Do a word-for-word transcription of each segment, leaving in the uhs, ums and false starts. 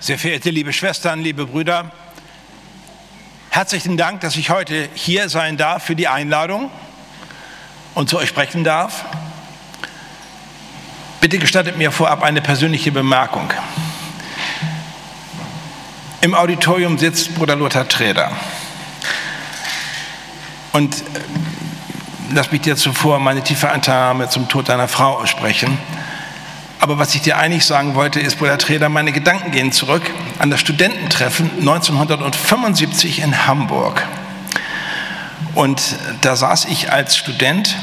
Sehr verehrte liebe Schwestern, liebe Brüder, herzlichen Dank, dass ich heute hier sein darf für die Einladung und zu euch sprechen darf. Bitte gestattet mir vorab eine persönliche Bemerkung. Im Auditorium sitzt Bruder Lothar Träder. Und lass mich dir zuvor meine tiefe Anteilnahme zum Tod deiner Frau aussprechen. Aber was ich dir eigentlich sagen wollte, ist, Bruder Träder, meine Gedanken gehen zurück an das Studententreffen neunzehnhundertfünfundsiebzig in Hamburg. Und da saß ich als Student,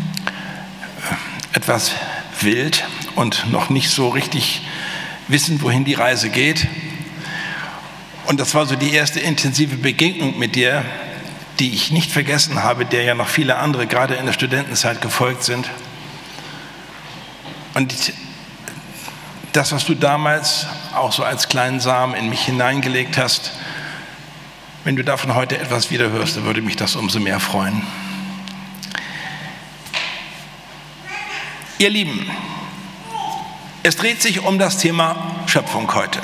etwas wild und noch nicht so richtig wissend, wohin die Reise geht. Und das war so die erste intensive Begegnung mit dir, die ich nicht vergessen habe, der ja noch viele andere gerade in der Studentenzeit gefolgt sind. Und das, was du damals auch so als kleinen Samen in mich hineingelegt hast, wenn du davon heute etwas wiederhörst, dann würde mich das umso mehr freuen. Ihr Lieben, es dreht sich um das Thema Schöpfung heute.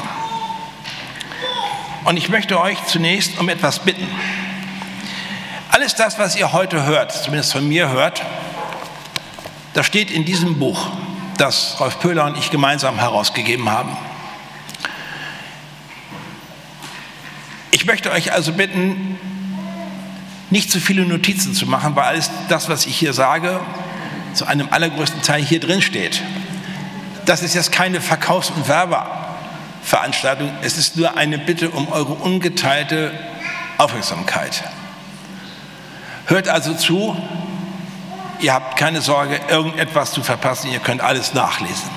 Und ich möchte euch zunächst um etwas bitten. Alles das, was ihr heute hört, zumindest von mir hört, das steht in diesem Buch, das Rolf Pöhler und ich gemeinsam herausgegeben haben. Ich möchte euch also bitten, nicht zu viele Notizen zu machen, weil alles das, was ich hier sage, zu einem allergrößten Teil hier drin steht. Das ist jetzt keine Verkaufs- und Werbeveranstaltung, es ist nur eine Bitte um eure ungeteilte Aufmerksamkeit. Hört also zu. Ihr habt keine Sorge, irgendetwas zu verpassen, ihr könnt alles nachlesen.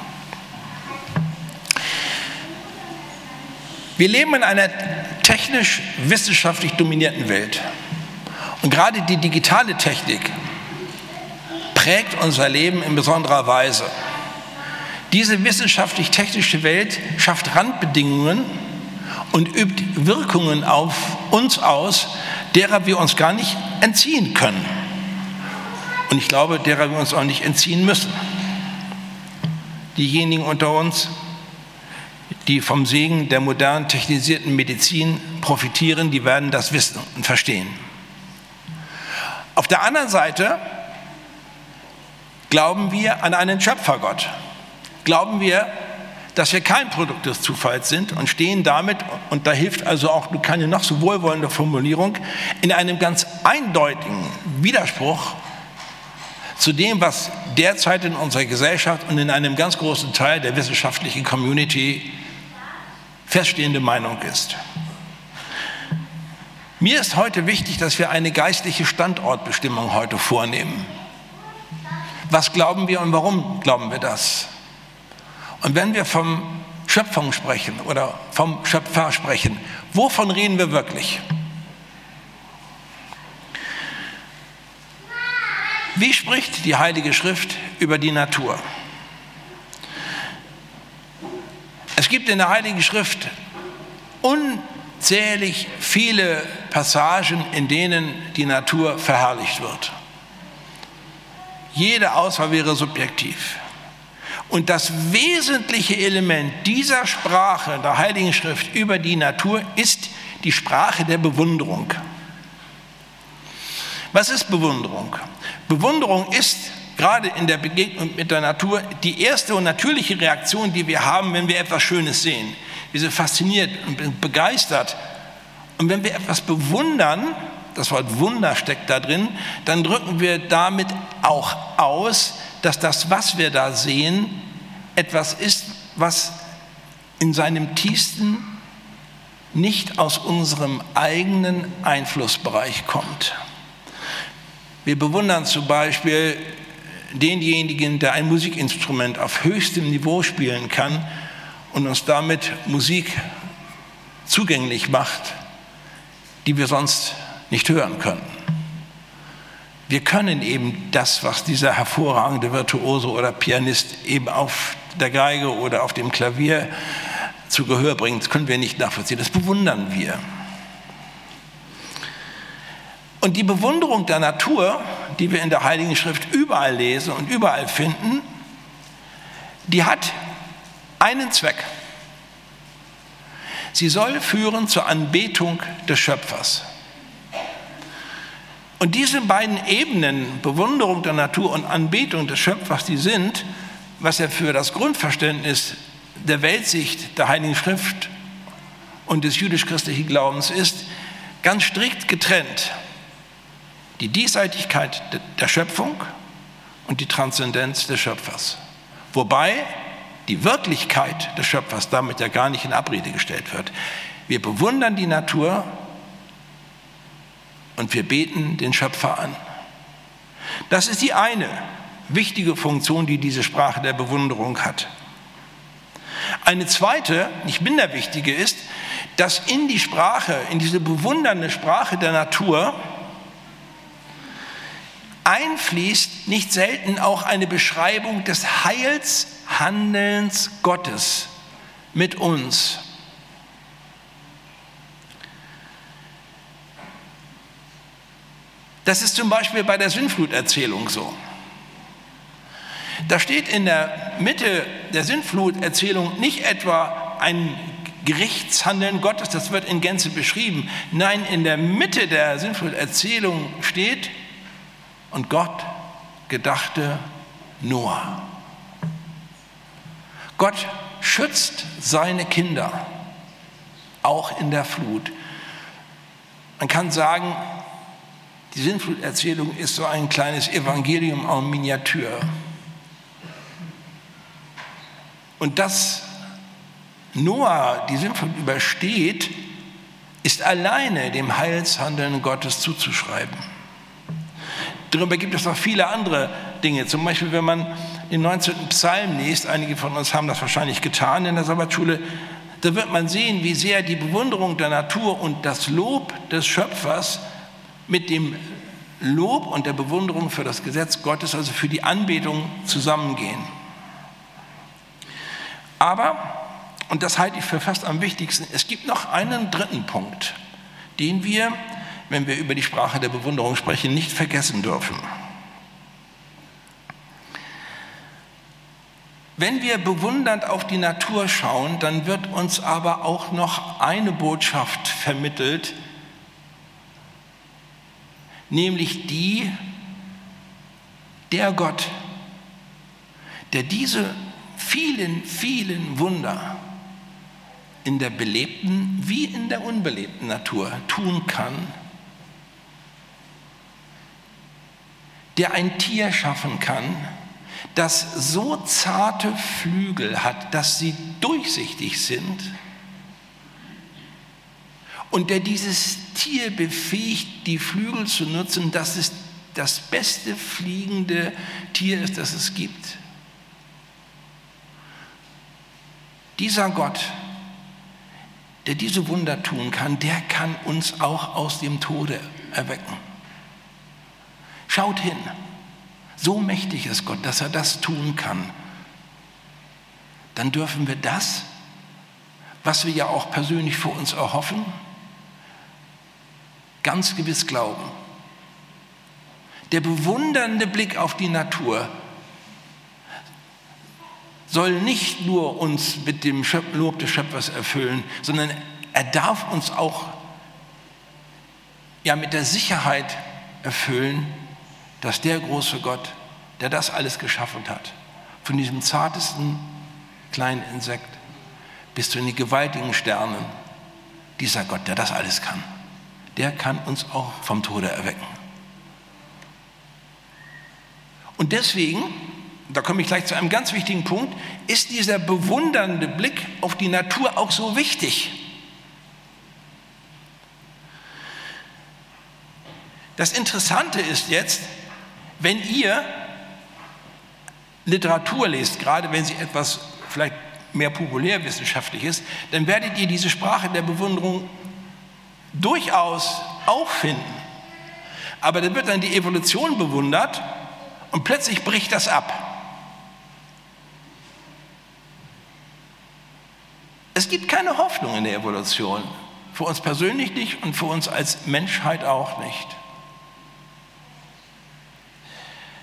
Wir leben in einer technisch-wissenschaftlich dominierten Welt. Und gerade die digitale Technik prägt unser Leben in besonderer Weise. Diese wissenschaftlich-technische Welt schafft Randbedingungen und übt Wirkungen auf uns aus, derer wir uns gar nicht entziehen können. Und ich glaube, derer wir uns auch nicht entziehen müssen. Diejenigen unter uns, die vom Segen der modernen technisierten Medizin profitieren, die werden das wissen und verstehen. Auf der anderen Seite glauben wir an einen Schöpfergott. Glauben wir, dass wir kein Produkt des Zufalls sind und stehen damit, und da hilft also auch keine noch so wohlwollende Formulierung, in einem ganz eindeutigen Widerspruch zu dem, was derzeit in unserer Gesellschaft und in einem ganz großen Teil der wissenschaftlichen Community feststehende Meinung ist. Mir ist heute wichtig, dass wir eine geistliche Standortbestimmung heute vornehmen. Was glauben wir und warum glauben wir das? Und wenn wir vom Schöpfung sprechen oder vom Schöpfer sprechen, wovon reden wir wirklich? Wie spricht die Heilige Schrift über die Natur? Es gibt in der Heiligen Schrift unzählig viele Passagen, in denen die Natur verherrlicht wird. Jede Auswahl wäre subjektiv. Und das wesentliche Element dieser Sprache der Heiligen Schrift über die Natur ist die Sprache der Bewunderung. Was ist Bewunderung? Bewunderung ist gerade in der Begegnung mit der Natur die erste und natürliche Reaktion, die wir haben, wenn wir etwas Schönes sehen. Wir sind fasziniert und begeistert. Und wenn wir etwas bewundern, das Wort Wunder steckt da drin, dann drücken wir damit auch aus, dass das, was wir da sehen, etwas ist, was in seinem tiefsten nicht aus unserem eigenen Einflussbereich kommt. Wir bewundern zum Beispiel denjenigen, der ein Musikinstrument auf höchstem Niveau spielen kann und uns damit Musik zugänglich macht, die wir sonst nicht hören können. Wir können eben das, was dieser hervorragende Virtuose oder Pianist eben auf der Geige oder auf dem Klavier zu Gehör bringt, das können wir nicht nachvollziehen. Das bewundern wir. Und die Bewunderung der Natur, die wir in der Heiligen Schrift überall lesen und überall finden, die hat einen Zweck. Sie soll führen zur Anbetung des Schöpfers. Und diese beiden Ebenen, Bewunderung der Natur und Anbetung des Schöpfers, die sind, was ja für das Grundverständnis der Weltsicht der Heiligen Schrift und des jüdisch-christlichen Glaubens ist, ganz strikt getrennt. Die Diesseitigkeit der Schöpfung und die Transzendenz des Schöpfers. Wobei die Wirklichkeit des Schöpfers damit ja gar nicht in Abrede gestellt wird. Wir bewundern die Natur und wir beten den Schöpfer an. Das ist die eine wichtige Funktion, die diese Sprache der Bewunderung hat. Eine zweite, nicht minder wichtige, ist, dass in die Sprache, in diese bewundernde Sprache der Natur einfließt nicht selten auch eine Beschreibung des Heilshandelns Gottes mit uns. Das ist zum Beispiel bei der Sintfluterzählung so. Da steht in der Mitte der Sintfluterzählung nicht etwa ein Gerichtshandeln Gottes, das wird in Gänze beschrieben. Nein, in der Mitte der Sintfluterzählung steht: Und Gott gedachte Noah. Gott schützt seine Kinder, auch in der Flut. Man kann sagen, die Sintfluterzählung ist so ein kleines Evangelium en Miniatur. Und dass Noah die Sintflut übersteht, ist alleine dem Heilshandeln Gottes zuzuschreiben. Darüber gibt es noch viele andere Dinge. Zum Beispiel, wenn man den neunzehnten Psalm liest, einige von uns haben das wahrscheinlich getan in der Sabbatschule, da wird man sehen, wie sehr die Bewunderung der Natur und das Lob des Schöpfers mit dem Lob und der Bewunderung für das Gesetz Gottes, also für die Anbetung, zusammengehen. Aber, und das halte ich für fast am wichtigsten, es gibt noch einen dritten Punkt, den wir, wenn wir über die Sprache der Bewunderung sprechen, nicht vergessen dürfen. Wenn wir bewundernd auf die Natur schauen, dann wird uns aber auch noch eine Botschaft vermittelt, nämlich die, der Gott, der diese vielen, vielen Wunder in der belebten wie in der unbelebten Natur tun kann, der ein Tier schaffen kann, das so zarte Flügel hat, dass sie durchsichtig sind, und der dieses Tier befähigt, die Flügel zu nutzen, dass es das beste fliegende Tier ist, das es gibt. Dieser Gott, der diese Wunder tun kann, der kann uns auch aus dem Tode erwecken. Schaut hin, so mächtig ist Gott, dass er das tun kann. Dann dürfen wir das, was wir ja auch persönlich für uns erhoffen, ganz gewiss glauben. Der bewundernde Blick auf die Natur soll nicht nur uns mit dem Lob des Schöpfers erfüllen, sondern er darf uns auch ja, mit der Sicherheit erfüllen, dass der große Gott, der das alles geschaffen hat, von diesem zartesten kleinen Insekt bis zu den gewaltigen Sternen, dieser Gott, der das alles kann, der kann uns auch vom Tode erwecken. Und deswegen, da komme ich gleich zu einem ganz wichtigen Punkt, ist dieser bewundernde Blick auf die Natur auch so wichtig. Das Interessante ist jetzt, wenn ihr Literatur lest, gerade wenn sie etwas vielleicht mehr populärwissenschaftlich ist, dann werdet ihr diese Sprache der Bewunderung durchaus auch finden. Aber da wird dann die Evolution bewundert und plötzlich bricht das ab. Es gibt keine Hoffnung in der Evolution, für uns persönlich nicht und für uns als Menschheit auch nicht.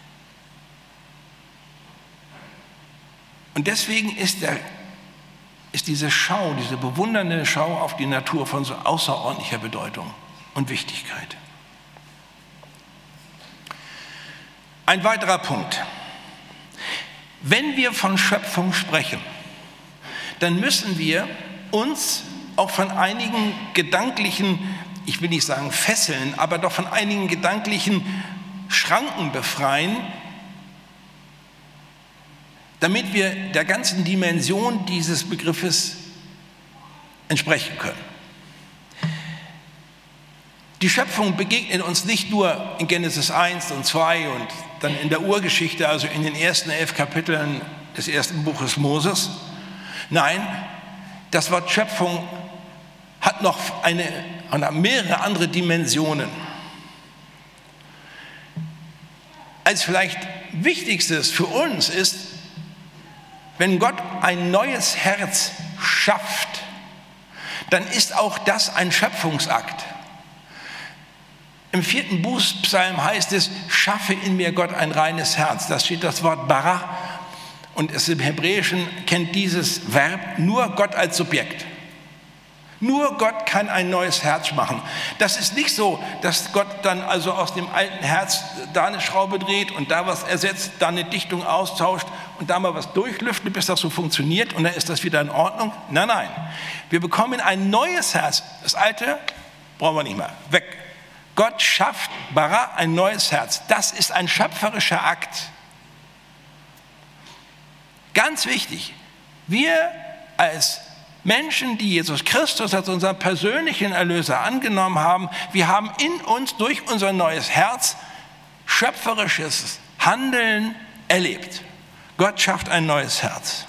Und deswegen ist der ist diese Schau, diese bewundernde Schau auf die Natur von so außerordentlicher Bedeutung und Wichtigkeit. Ein weiterer Punkt. Wenn wir von Schöpfung sprechen, dann müssen wir uns auch von einigen gedanklichen, ich will nicht sagen Fesseln, aber doch von einigen gedanklichen Schranken befreien, damit wir der ganzen Dimension dieses Begriffes entsprechen können. Die Schöpfung begegnet uns nicht nur in Genesis eins und zwei und dann in der Urgeschichte, also in den ersten elf Kapiteln des ersten Buches Moses. Nein, das Wort Schöpfung hat noch eine, oder mehrere andere Dimensionen. Als vielleicht Wichtigstes für uns ist, wenn Gott ein neues Herz schafft, dann ist auch das ein Schöpfungsakt. Im vierten Bußpsalm heißt es, schaffe in mir Gott ein reines Herz. Da steht das Wort bara und es im Hebräischen kennt dieses Verb nur Gott als Subjekt. Nur Gott kann ein neues Herz machen. Das ist nicht so, dass Gott dann also aus dem alten Herz da eine Schraube dreht und da was ersetzt, da eine Dichtung austauscht und da mal was durchlüftet, bis das so funktioniert und dann ist das wieder in Ordnung. Nein, nein. Wir bekommen ein neues Herz. Das alte brauchen wir nicht mehr. Weg. Gott schafft bara ein neues Herz. Das ist ein schöpferischer Akt. Ganz wichtig. Wir als Menschen, die Jesus Christus als unseren persönlichen Erlöser angenommen haben, wir haben in uns durch unser neues Herz schöpferisches Handeln erlebt. Gott schafft ein neues Herz.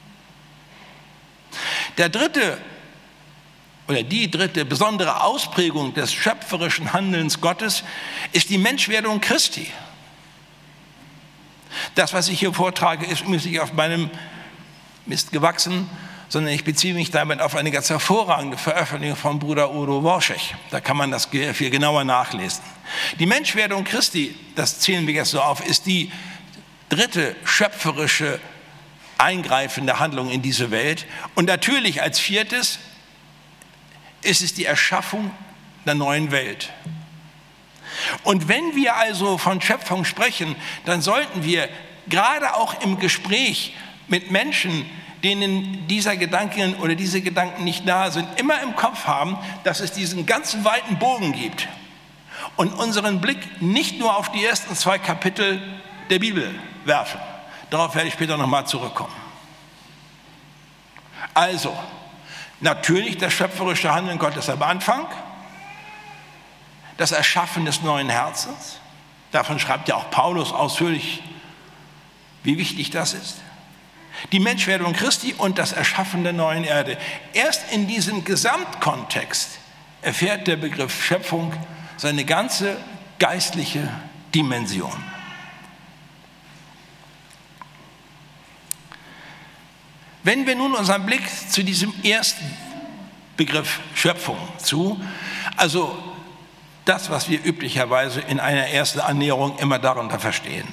Der dritte oder die dritte besondere Ausprägung des schöpferischen Handelns Gottes ist die Menschwerdung Christi. Das, was ich hier vortrage, ist nicht auf meinem Mist gewachsen, sondern ich beziehe mich damit auf eine ganz hervorragende Veröffentlichung von Bruder Udo Worschech. Da kann man das viel genauer nachlesen. Die Menschwerdung Christi, das zählen wir jetzt so auf, ist die dritte schöpferische eingreifende Handlung in diese Welt. Und natürlich als viertes ist es die Erschaffung der neuen Welt. Und wenn wir also von Schöpfung sprechen, dann sollten wir gerade auch im Gespräch mit Menschen, denen dieser Gedanken oder diese Gedanken nicht nahe sind, immer im Kopf haben, dass es diesen ganzen weiten Bogen gibt und unseren Blick nicht nur auf die ersten zwei Kapitel der Bibel werfen. Darauf werde ich später nochmal zurückkommen. Also, natürlich das schöpferische Handeln Gottes am Anfang, das Erschaffen des neuen Herzens. Davon schreibt ja auch Paulus ausführlich, wie wichtig das ist. Die Menschwerdung Christi und das Erschaffen der neuen Erde. Erst in diesem Gesamtkontext erfährt der Begriff Schöpfung seine ganze geistliche Dimension. Wenn wir nun unseren Blick zu diesem ersten Begriff Schöpfung zu, also das, was wir üblicherweise in einer ersten Annäherung immer darunter verstehen.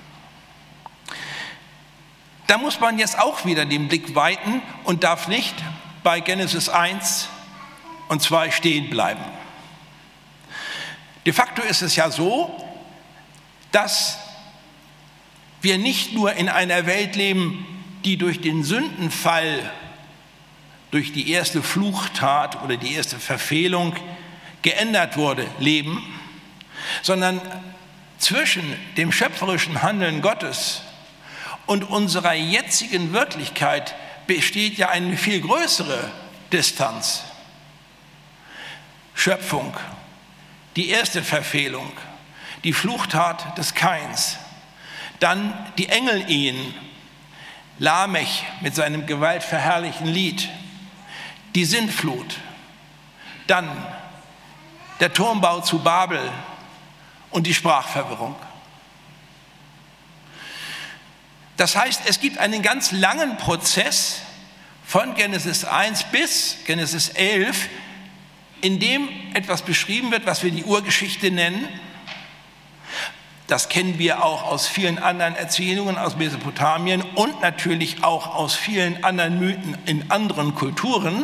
Da muss man jetzt auch wieder den Blick weiten und darf nicht bei Genesis eins und zwei stehen bleiben. De facto ist es ja so, dass wir nicht nur in einer Welt leben, die durch den Sündenfall, durch die erste Fluchtat oder die erste Verfehlung geändert wurde, leben, sondern zwischen dem schöpferischen Handeln Gottes und unserer jetzigen Wirklichkeit besteht ja eine viel größere Distanz. Schöpfung, die erste Verfehlung, die Fluchtat des Kains, dann die Engelehen, Lamech mit seinem gewaltverherrlichen Lied, die Sintflut, dann der Turmbau zu Babel und die Sprachverwirrung. Das heißt, es gibt einen ganz langen Prozess von Genesis eins bis Genesis elf, in dem etwas beschrieben wird, was wir die Urgeschichte nennen. Das kennen wir auch aus vielen anderen Erzählungen aus Mesopotamien und natürlich auch aus vielen anderen Mythen in anderen Kulturen,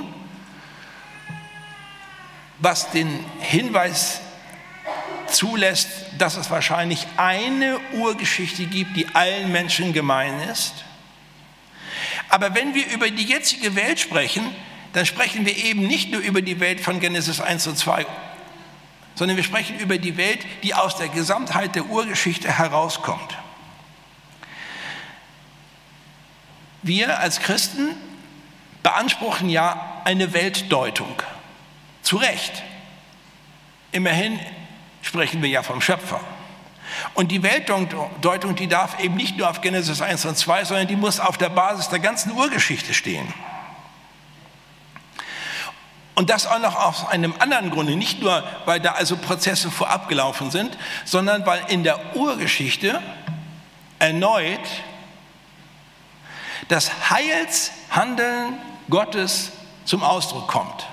was den Hinweis zulässt, dass es wahrscheinlich eine Urgeschichte gibt, die allen Menschen gemein ist. Aber wenn wir über die jetzige Welt sprechen, dann sprechen wir eben nicht nur über die Welt von Genesis eins und zwei, sondern wir sprechen über die Welt, die aus der Gesamtheit der Urgeschichte herauskommt. Wir als Christen beanspruchen ja eine Weltdeutung. Zu Recht. Immerhin sprechen wir ja vom Schöpfer. Und die Weltdeutung, die darf eben nicht nur auf Genesis eins und zwei, sondern die muss auf der Basis der ganzen Urgeschichte stehen. Und das auch noch aus einem anderen Grunde, nicht nur, weil da also Prozesse vorab gelaufen sind, sondern weil in der Urgeschichte erneut das Heilshandeln Gottes zum Ausdruck kommt.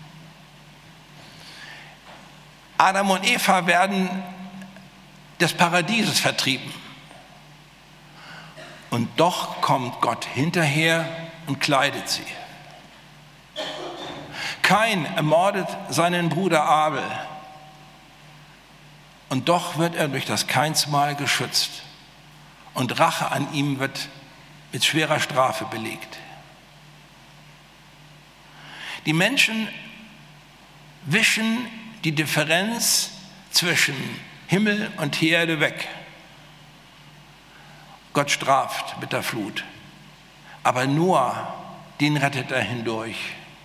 Adam und Eva werden des Paradieses vertrieben. Und doch kommt Gott hinterher und kleidet sie. Kain ermordet seinen Bruder Abel. Und doch wird er durch das Kainsmal geschützt. Und Rache an ihm wird mit schwerer Strafe belegt. Die Menschen wischen die Differenz zwischen Himmel und Erde weg. Gott straft mit der Flut. Aber Noah, den rettet er hindurch.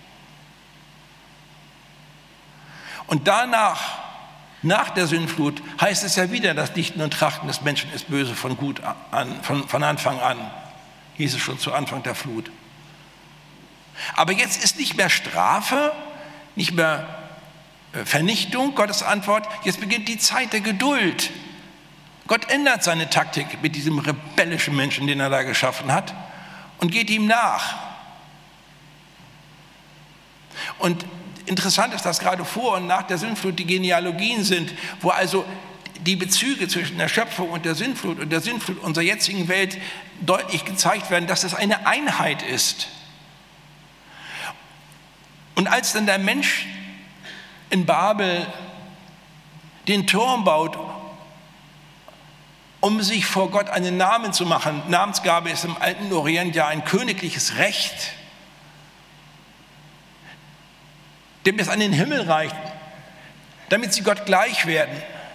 Und danach, nach der Sintflut, heißt es ja wieder, das Dichten und Trachten des Menschen ist böse von, gut an, von, von Anfang an. Hieß es schon zu Anfang der Flut. Aber jetzt ist nicht mehr Strafe, nicht mehr Vernichtung, Gottes Antwort. Jetzt beginnt die Zeit der Geduld. Gott ändert seine Taktik mit diesem rebellischen Menschen, den er da geschaffen hat, und geht ihm nach. Und interessant ist, dass gerade vor und nach der Sintflut die Genealogien sind, wo also die Bezüge zwischen der Schöpfung und der Sintflut und der Sintflut unserer jetzigen Welt deutlich gezeigt werden, dass es eine Einheit ist. Und als dann der Mensch in Babel den Turm baut, um sich vor Gott einen Namen zu machen, Namensgabe ist im alten Orient ja ein königliches Recht, dem es an den Himmel reicht, damit sie Gott gleich werden.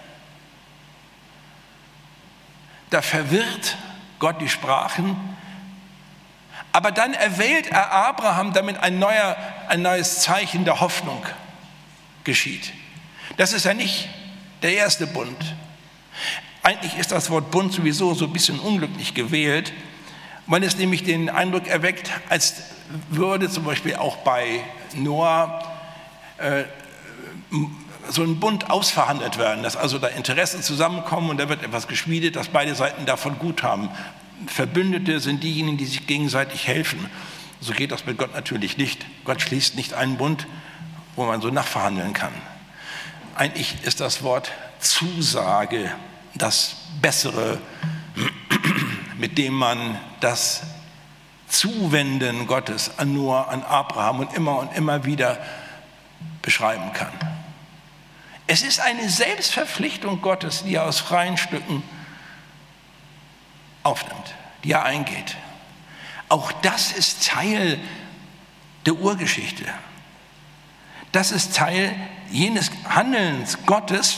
Da verwirrt Gott die Sprachen, aber dann erwählt er Abraham, damit ein, neuer, ein neues Zeichen der Hoffnung geschieht. Das ist ja nicht der erste Bund. Eigentlich ist das Wort Bund sowieso so ein bisschen unglücklich gewählt, weil es nämlich den Eindruck erweckt, als würde zum Beispiel auch bei Noah äh, so ein Bund ausverhandelt werden, dass also da Interessen zusammenkommen und da wird etwas geschmiedet, dass beide Seiten davon gut haben. Verbündete sind diejenigen, die sich gegenseitig helfen. So geht das mit Gott natürlich nicht. Gott schließt nicht einen Bund, wo man so nachverhandeln kann. Eigentlich ist das Wort Zusage das Bessere, mit dem man das Zuwenden Gottes an Noah, an Abraham und immer und immer wieder beschreiben kann. Es ist eine Selbstverpflichtung Gottes, die er aus freien Stücken aufnimmt, die er eingeht. Auch das ist Teil der Urgeschichte. Das ist Teil jenes Handelns Gottes,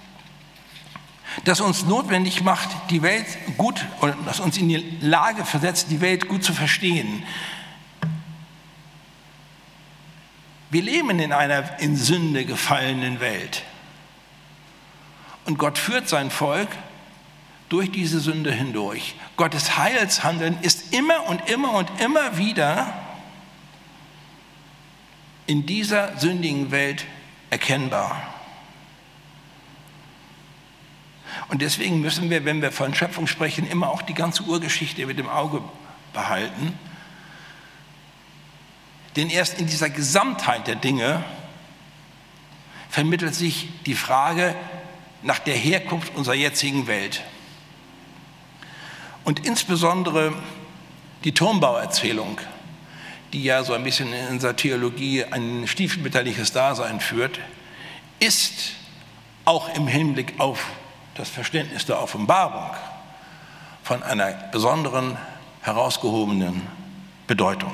das uns notwendig macht, die Welt gut, oder das uns in die Lage versetzt, die Welt gut zu verstehen. Wir leben in einer in Sünde gefallenen Welt. Und Gott führt sein Volk durch diese Sünde hindurch. Gottes Heilshandeln ist immer und immer und immer wieder in dieser sündigen Welt erkennbar. Und deswegen müssen wir, wenn wir von Schöpfung sprechen, immer auch die ganze Urgeschichte mit dem Auge behalten. Denn erst in dieser Gesamtheit der Dinge vermittelt sich die Frage, nach der Herkunft unserer jetzigen Welt. Und insbesondere die Turmbauerzählung, die ja so ein bisschen in unserer Theologie ein stiefmütterliches Dasein führt, ist auch im Hinblick auf das Verständnis der Offenbarung von einer besonderen, herausgehobenen Bedeutung.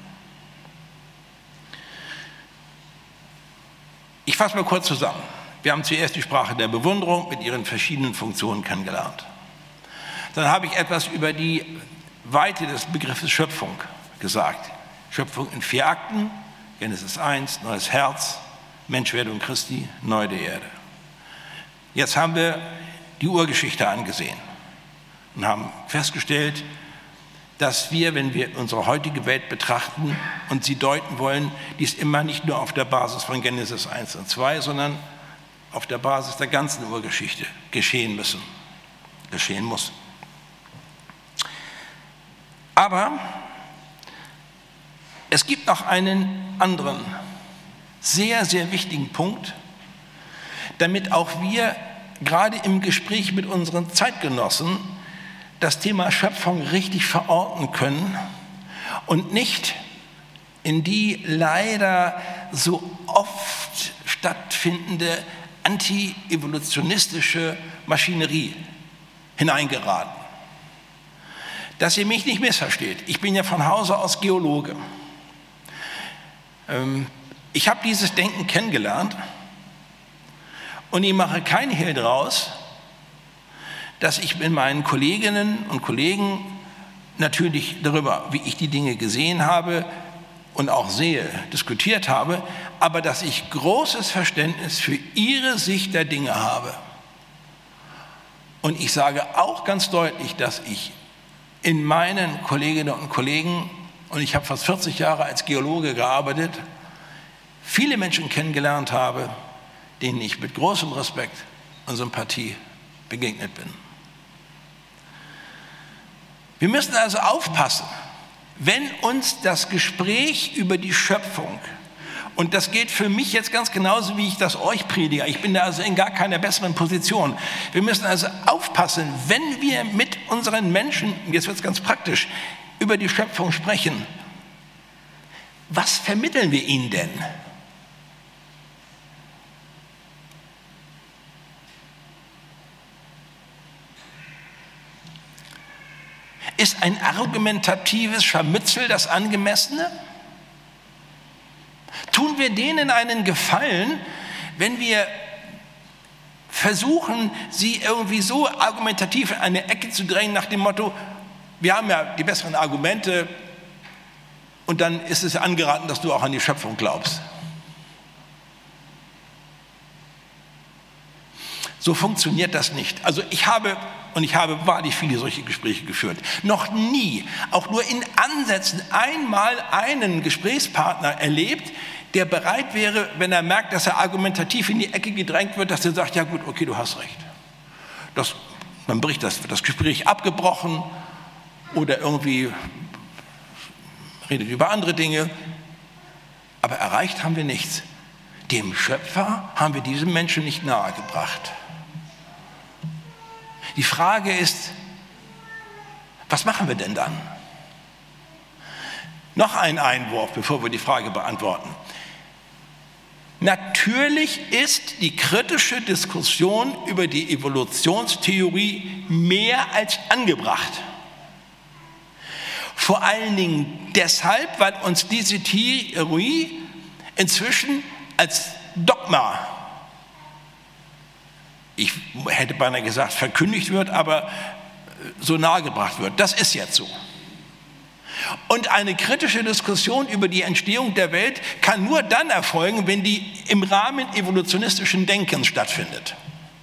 Ich fasse mal kurz zusammen. Wir haben zuerst die Sprache der Bewunderung mit ihren verschiedenen Funktionen kennengelernt. Dann habe ich etwas über die Weite des Begriffes Schöpfung gesagt. Schöpfung in vier Akten, Genesis eins, neues Herz, Menschwerdung Christi, Neu der Erde. Jetzt haben wir die Urgeschichte angesehen und haben festgestellt, dass wir, wenn wir unsere heutige Welt betrachten und sie deuten wollen, dies immer nicht nur auf der Basis von Genesis eins und zwei, sondern auf der Basis der ganzen Urgeschichte geschehen müssen, geschehen muss. Aber es gibt noch einen anderen, sehr, sehr wichtigen Punkt, damit auch wir gerade im Gespräch mit unseren Zeitgenossen das Thema Schöpfung richtig verorten können und nicht in die leider so oft stattfindende anti-evolutionistische Maschinerie hineingeraten. Dass ihr mich nicht missversteht, ich bin ja von Hause aus Geologe. Ich habe dieses Denken kennengelernt und ich mache kein Hehl draus, dass ich mit meinen Kolleginnen und Kollegen natürlich darüber, wie ich die Dinge gesehen habe und auch sehe, diskutiert habe, aber dass ich großes Verständnis für ihre Sicht der Dinge habe. Und ich sage auch ganz deutlich, dass ich in meinen Kolleginnen und Kollegen, und ich habe fast vierzig Jahre als Geologe gearbeitet, viele Menschen kennengelernt habe, denen ich mit großem Respekt und Sympathie begegnet bin. Wir müssen also aufpassen, wenn uns das Gespräch über die Schöpfung, und das geht für mich jetzt ganz genauso, wie ich das euch predige, ich bin da also in gar keiner besseren Position. Wir müssen also aufpassen, wenn wir mit unseren Menschen, jetzt wird es ganz praktisch, über die Schöpfung sprechen, was vermitteln wir ihnen denn? Ist ein argumentatives Scharmützel das Angemessene? Tun wir denen einen Gefallen, wenn wir versuchen, sie irgendwie so argumentativ in eine Ecke zu drängen nach dem Motto, wir haben ja die besseren Argumente und dann ist es angeraten, dass du auch an die Schöpfung glaubst. So funktioniert das nicht. Also ich habe, und ich habe wahrlich viele solche Gespräche geführt, noch nie, auch nur in Ansätzen, einmal einen Gesprächspartner erlebt, der bereit wäre, wenn er merkt, dass er argumentativ in die Ecke gedrängt wird, dass er sagt, ja gut, okay, du hast recht. Das, dann bricht das, wird das Gespräch abgebrochen oder irgendwie redet über andere Dinge. Aber erreicht haben wir nichts. Dem Schöpfer haben wir diesem Menschen nicht nahegebracht. Die Frage ist, was machen wir denn dann? Noch ein Einwurf, bevor wir die Frage beantworten. Natürlich ist die kritische Diskussion über die Evolutionstheorie mehr als angebracht. Vor allen Dingen deshalb, weil uns diese Theorie inzwischen als Dogma, ich hätte beinahe gesagt, verkündigt wird, aber so nahegebracht wird. Das ist jetzt so. Und eine kritische Diskussion über die Entstehung der Welt kann nur dann erfolgen, wenn die im Rahmen evolutionistischen Denkens stattfindet.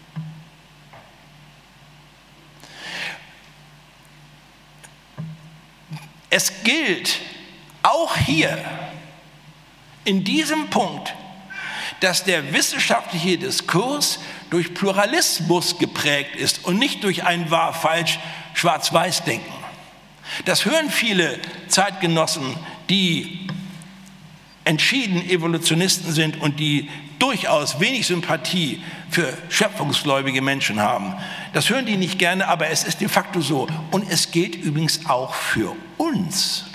Es gilt auch hier in diesem Punkt, dass der wissenschaftliche Diskurs durch Pluralismus geprägt ist und nicht durch ein wahr-falsch Schwarz-Weiß-Denken. Das hören viele Zeitgenossen, die entschieden Evolutionisten sind und die durchaus wenig Sympathie für schöpfungsgläubige Menschen haben. Das hören die nicht gerne, aber es ist de facto so. Und es gilt übrigens auch für uns.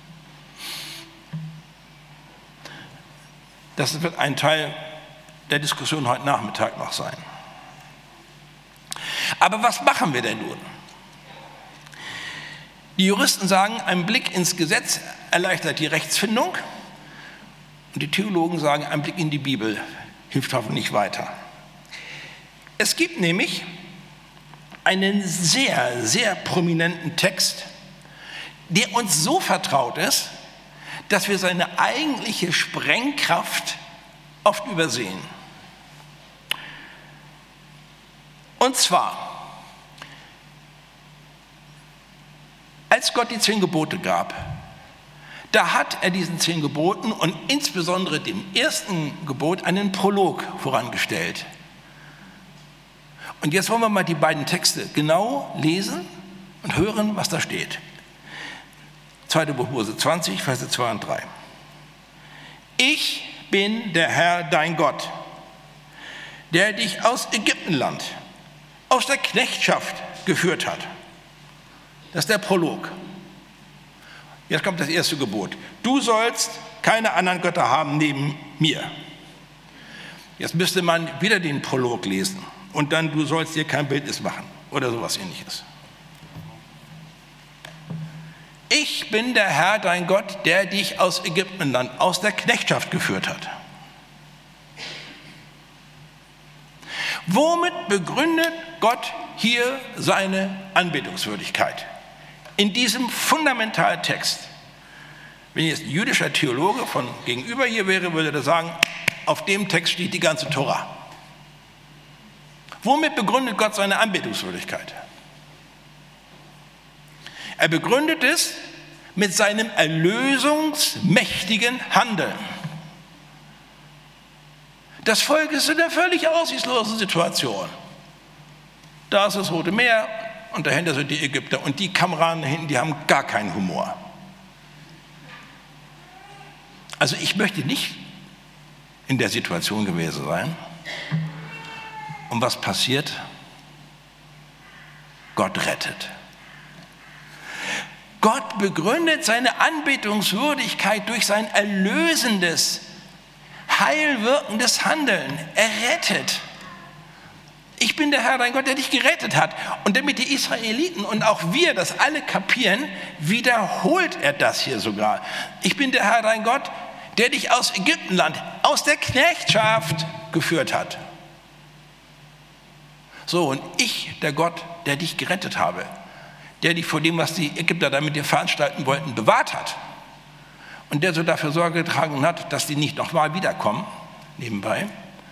Das wird ein Teil der Diskussion heute Nachmittag noch sein. Aber was machen wir denn nun? Die Juristen sagen, ein Blick ins Gesetz erleichtert die Rechtsfindung. Und die Theologen sagen, ein Blick in die Bibel hilft hoffentlich weiter. Es gibt nämlich einen sehr, sehr prominenten Text, der uns so vertraut ist, dass wir seine eigentliche Sprengkraft oft übersehen. Und zwar, als Gott die zehn Gebote gab, da hat er diesen zehn Geboten und insbesondere dem ersten Gebot einen Prolog vorangestellt. Und jetzt wollen wir mal die beiden Texte genau lesen und hören, was da steht. zweite Buch Mose zwanzig, Verse zwei und drei. Ich bin der Herr, dein Gott, der dich aus Ägyptenland, aus der Knechtschaft geführt hat. Das ist der Prolog. Jetzt kommt das erste Gebot. Du sollst keine anderen Götter haben neben mir. Jetzt müsste man wieder den Prolog lesen und dann, du sollst dir kein Bildnis machen oder sowas Ähnliches. Ich bin der Herr, dein Gott, der dich aus Ägyptenland, aus der Knechtschaft geführt hat. Womit begründet Gott hier seine Anbetungswürdigkeit? In diesem fundamentalen Text. Wenn jetzt ein jüdischer Theologe von gegenüber hier wäre, würde er sagen, auf dem Text steht die ganze Tora. Womit begründet Gott seine Anbetungswürdigkeit? Er begründet es mit seinem erlösungsmächtigen Handeln. Das Volk ist in einer völlig aussichtslosen Situation. Da ist das Rote Meer und dahinter sind die Ägypter und die Kameraden hinten, die haben gar keinen Humor. Also ich möchte nicht in der Situation gewesen sein. Und was passiert? Gott rettet. Gott begründet seine Anbetungswürdigkeit durch sein erlösendes, heilwirkendes Handeln. Er rettet. Ich bin der Herr, dein Gott, der dich gerettet hat. Und damit die Israeliten und auch wir das alle kapieren, wiederholt er das hier sogar. Ich bin der Herr, dein Gott, der dich aus Ägyptenland, aus der Knechtschaft geführt hat. So, und ich, der Gott, der dich gerettet habe, der dich vor dem, was die Ägypter da mit dir veranstalten wollten, bewahrt hat und der so dafür Sorge getragen hat, dass die nicht nochmal wiederkommen, nebenbei.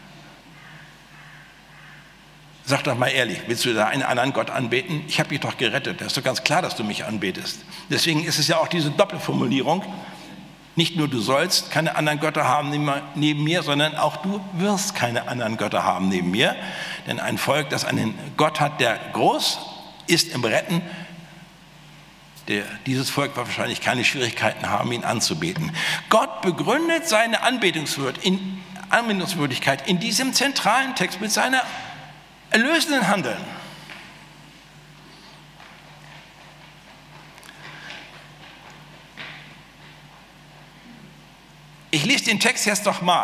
Sag doch mal ehrlich, willst du da einen anderen Gott anbeten? Ich habe dich doch gerettet. Das ist doch ganz klar, dass du mich anbetest. Deswegen ist es ja auch diese Doppelformulierung. Nicht nur du sollst keine anderen Götter haben neben mir, sondern auch du wirst keine anderen Götter haben neben mir. Denn ein Volk, das einen Gott hat, der groß ist im Retten, der, dieses Volk wird wahrscheinlich keine Schwierigkeiten haben, ihn anzubeten. Gott begründet seine Anbetungswürdigkeit in, Anbetungswürdigkeit in diesem zentralen Text mit seiner erlösenden Handeln. Ich lese den Text jetzt doch mal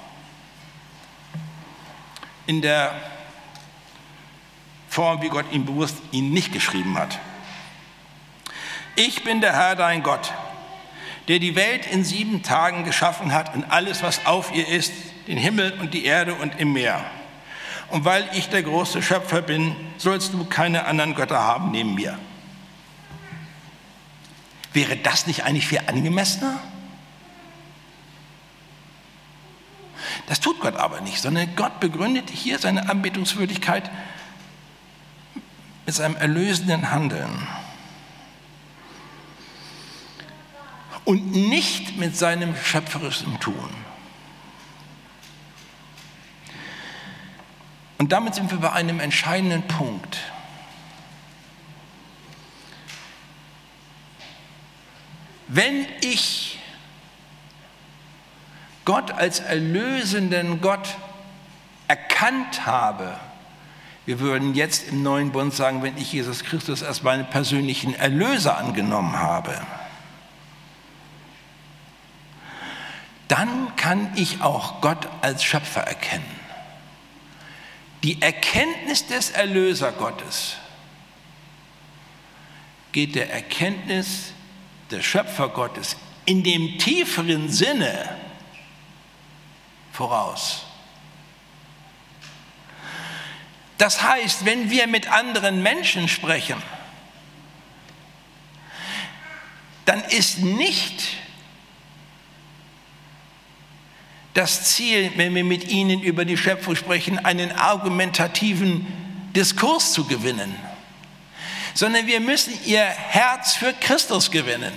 in der Form, wie Gott ihn bewusst ihn nicht geschrieben hat. Ich bin der Herr, dein Gott, der die Welt in sieben Tagen geschaffen hat und alles, was auf ihr ist, den Himmel und die Erde und im Meer. Und weil ich der große Schöpfer bin, sollst du keine anderen Götter haben neben mir. Wäre das nicht eigentlich viel angemessener? Das tut Gott aber nicht, sondern Gott begründet hier seine Anbetungswürdigkeit mit seinem erlösenden Handeln und nicht mit seinem schöpferischen Tun. Und damit sind wir bei einem entscheidenden Punkt. Wenn ich Gott als erlösenden Gott erkannt habe, wir würden jetzt im neuen Bund sagen, wenn ich Jesus Christus als meinen persönlichen Erlöser angenommen habe, dann kann ich auch Gott als Schöpfer erkennen. Die Erkenntnis des Erlösergottes geht der Erkenntnis des Schöpfergottes in dem tieferen Sinne voraus. Das heißt, wenn wir mit anderen Menschen sprechen, dann ist nicht das Ziel, wenn wir mit ihnen über die Schöpfung sprechen, einen argumentativen Diskurs zu gewinnen, sondern wir müssen ihr Herz für Christus gewinnen.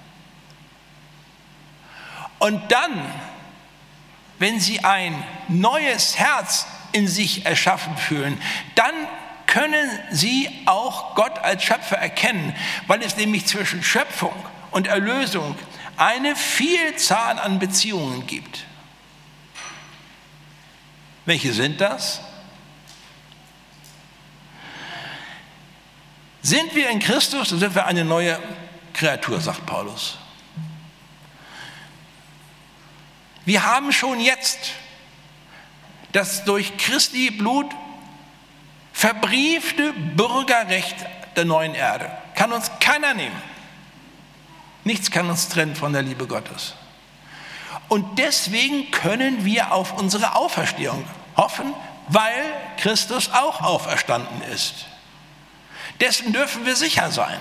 Und dann, wenn sie ein neues Herz in sich erschaffen fühlen, dann können sie auch Gott als Schöpfer erkennen, weil es nämlich zwischen Schöpfung und Erlösung eine Vielzahl an Beziehungen gibt. Welche sind das? Sind wir in Christus, dann sind wir eine neue Kreatur, sagt Paulus. Wir haben schon jetzt das durch Christi Blut verbriefte Bürgerrecht der neuen Erde. Kann uns keiner nehmen. Nichts kann uns trennen von der Liebe Gottes. Und deswegen können wir auf unsere Auferstehung hoffen, weil Christus auch auferstanden ist. Dessen dürfen wir sicher sein.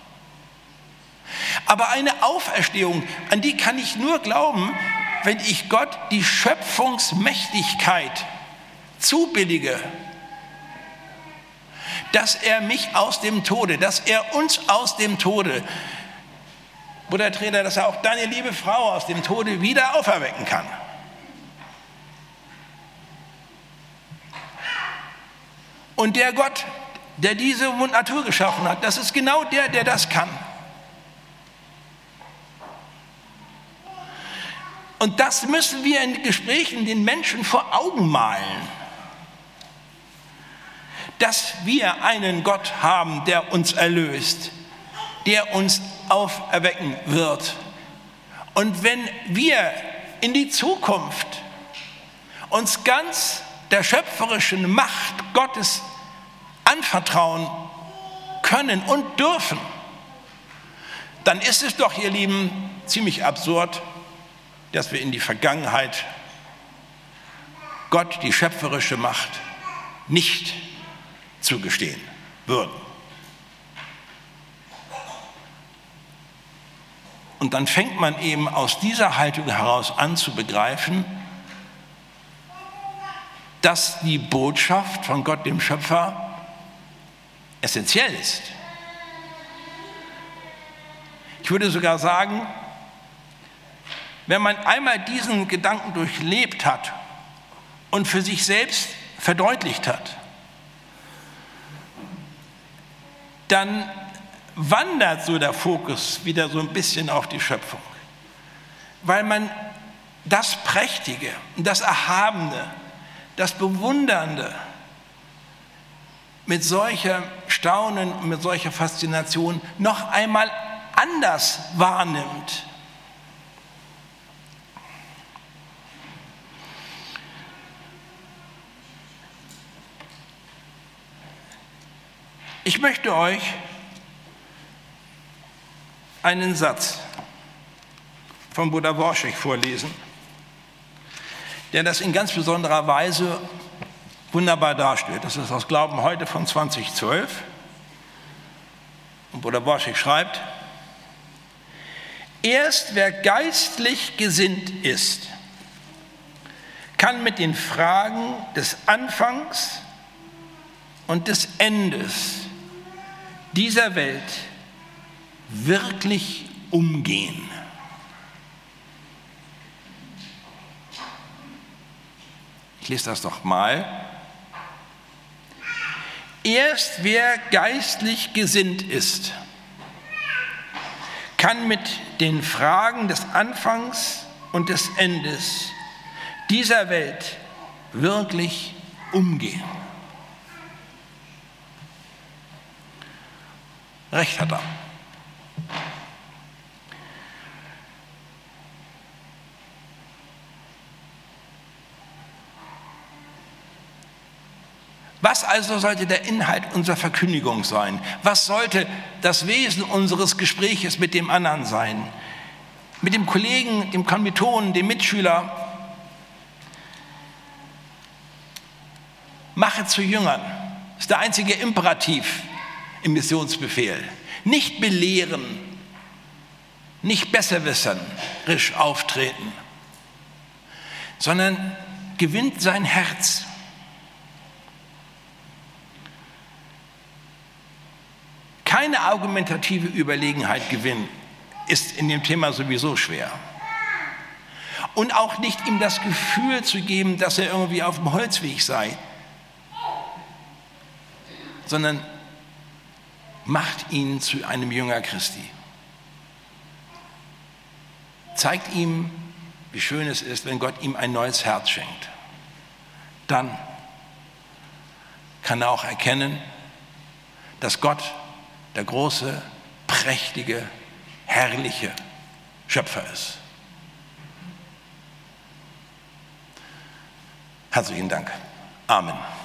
Aber eine Auferstehung, an die kann ich nur glauben, wenn ich Gott die Schöpfungsmächtigkeit zubillige, dass er mich aus dem Tode, dass er uns aus dem Tode, Bruder Trainer, dass er auch deine liebe Frau aus dem Tode wieder auferwecken kann. Und der Gott, der diese Natur geschaffen hat, das ist genau der, der das kann. Und das müssen wir in Gesprächen den Menschen vor Augen malen. Dass wir einen Gott haben, der uns erlöst, der uns auferwecken wird. Und wenn wir in die Zukunft uns ganz der schöpferischen Macht Gottes anvertrauen können und dürfen, dann ist es doch, ihr Lieben, ziemlich absurd, dass wir in die Vergangenheit Gott die schöpferische Macht nicht zugestehen würden. Und dann fängt man eben aus dieser Haltung heraus an zu begreifen, dass die Botschaft von Gott, dem Schöpfer, essentiell ist. Ich würde sogar sagen, wenn man einmal diesen Gedanken durchlebt hat und für sich selbst verdeutlicht hat, dann wandert so der Fokus wieder so ein bisschen auf die Schöpfung, weil man das Prächtige, das Erhabene, das Bewundernde mit solcher Staunen und mit solcher Faszination noch einmal anders wahrnimmt. Ich möchte euch einen Satz von Bruder Worschig vorlesen, der das in ganz besonderer Weise wunderbar darstellt. Das ist aus Glauben heute von zwanzig zwölf. Und Bruder Worschig schreibt: Erst wer geistlich gesinnt ist, kann mit den Fragen des Anfangs und des Endes dieser Welt wirklich umgehen. Ich lese das doch mal. Erst wer geistlich gesinnt ist, kann mit den Fragen des Anfangs und des Endes dieser Welt wirklich umgehen. Recht hat er. Was also sollte der Inhalt unserer Verkündigung sein? Was sollte das Wesen unseres Gespräches mit dem anderen sein? Mit dem Kollegen, dem Kommilitonen, dem Mitschüler? Mache zu Jüngern. Das ist der einzige Imperativ im Missionsbefehl. Nicht belehren, nicht besserwisserisch auftreten, sondern gewinnt sein Herz. Keine argumentative Überlegenheit gewinnen, ist in dem Thema sowieso schwer. Und auch nicht ihm das Gefühl zu geben, dass er irgendwie auf dem Holzweg sei, sondern macht ihn zu einem Jünger Christi. Zeigt ihm, wie schön es ist, wenn Gott ihm ein neues Herz schenkt. Dann kann er auch erkennen, dass Gott der große, prächtige, herrliche Schöpfer ist. Herzlichen Dank. Amen.